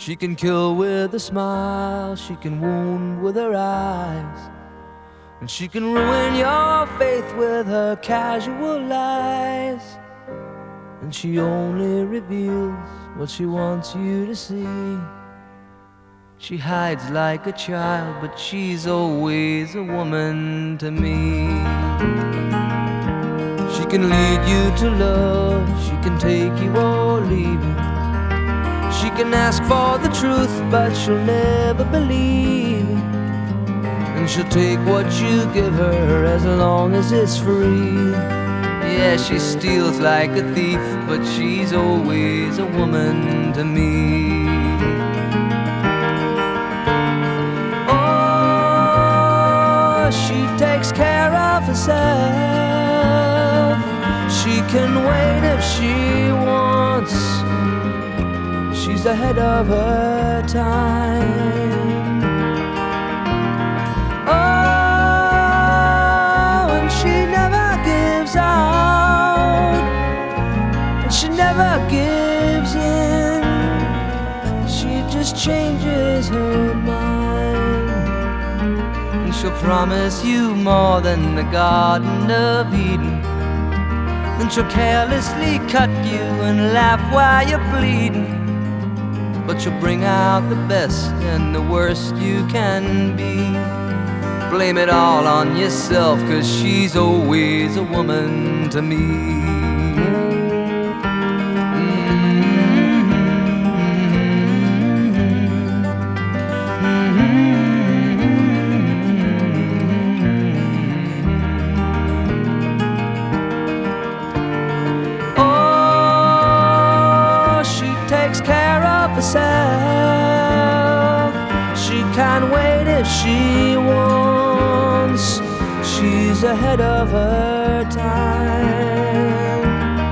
She can kill with a smile, she can wound with her eyes, and she can ruin your faith with her casual lies. And she only reveals what she wants you to see. She hides like a child, but she's always a woman to me. She can lead you to love, she can take you or leave you. She can ask for the truth, but she'll never believe it. And she'll take what you give her as long as it's free. Yeah, she steals like a thief, but she's always a woman to me. Oh, she takes care of herself. She can wait if she wants. She's ahead of her time. Oh, and she never gives out, and she never gives in. She just changes her mind, and she'll promise you more than the Garden of Eden. Then she'll carelessly cut you and laugh while you're bleeding. But you'll bring out the best and the worst you can be. Blame it all on yourself, 'cause she's always a woman to me. Herself. She can't wait if she wants. She's ahead of her time.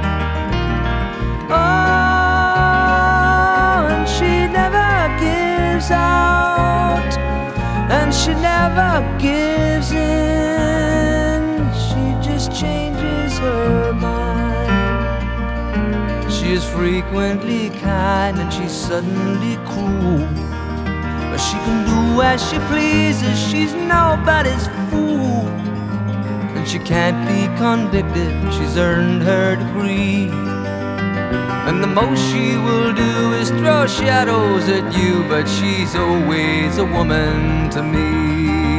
Oh, and she never gives out, and she never gives in. She just changes her mind. She is frequently kind and she's suddenly cruel, but she can do as she pleases, she's nobody's fool. And she can't be convicted, she's earned her degree. And the most she will do is throw shadows at you, but she's always a woman to me.